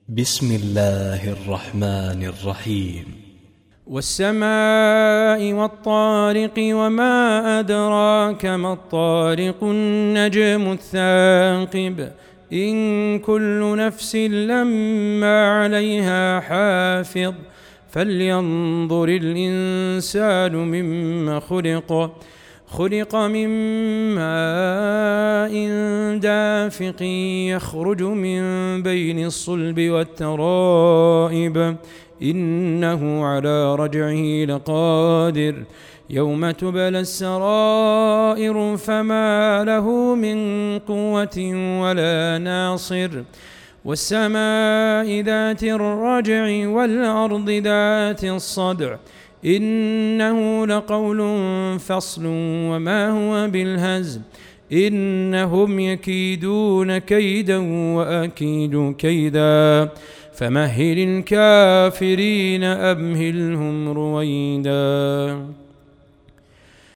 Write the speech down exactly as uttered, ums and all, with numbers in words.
بسم الله الرحمن الرحيم. والسماء والطارق وما أدراك ما الطارق النجم الثاقب إن كل نفس لما عليها حافظ فلينظر الإنسان مما خلق خلق من ماء دافق يخرج من بين الصلب والترائب إنه على رجعه لقادر يوم تبلى السرائر فما له من قوة ولا ناصر والسماء ذات الرجع والأرض ذات الصدع إنه لقول فصل وما هو بالهزل إنهم يكيدون كيدا وأكيد كيدا فمهل الكافرين أمهلهم رويدا.